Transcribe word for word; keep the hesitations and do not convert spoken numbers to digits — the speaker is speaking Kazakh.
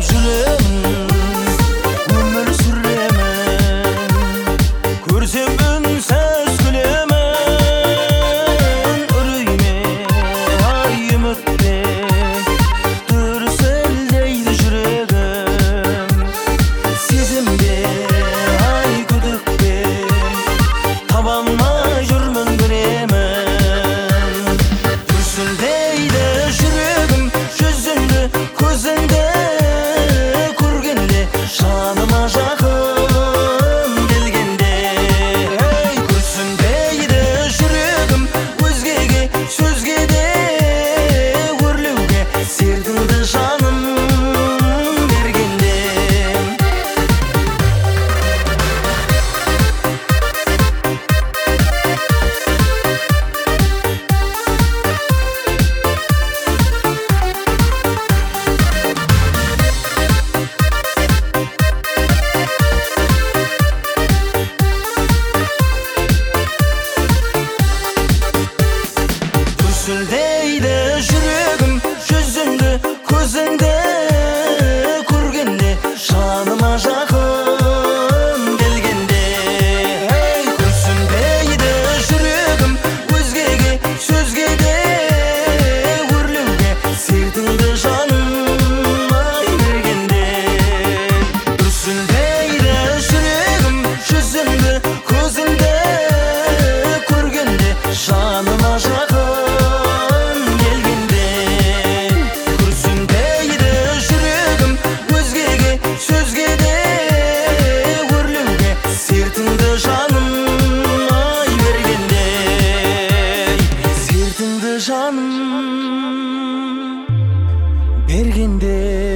ойлап жүремін, өмір сүремін. Көрсем үнсіз күлемін, үрейме ай үмітпен дүрсілдейді жүрегім. Сезімде ай күдікпен таба алмай жүрмін білемін. Дүрсілдейді жүрегім жүзіңді көзіңді көргенде, жаныма жақын келгенде. Ей, күрсінбейді жүрегім өзгеге сөзге де өрлеуге, сертіңді жаным бергенде. Дүрсілдейді жүрегім жүзіңді көзіңді көргенде, жаныма жақын келгенде. Ей, күрсінбейді жүрегім өзгеге сөзге де өрлеуге, сертіңді жаным ай бергенде. Дүрсілдейді жүрегім жүзіңді көзіңді көргенде, жаныма жақын келгенде. Күрсінбейді жүрегім өзгеге сөзге де өрлеуге, сертіңді жаным ай бергенде. Сертіңді жаным бергенде.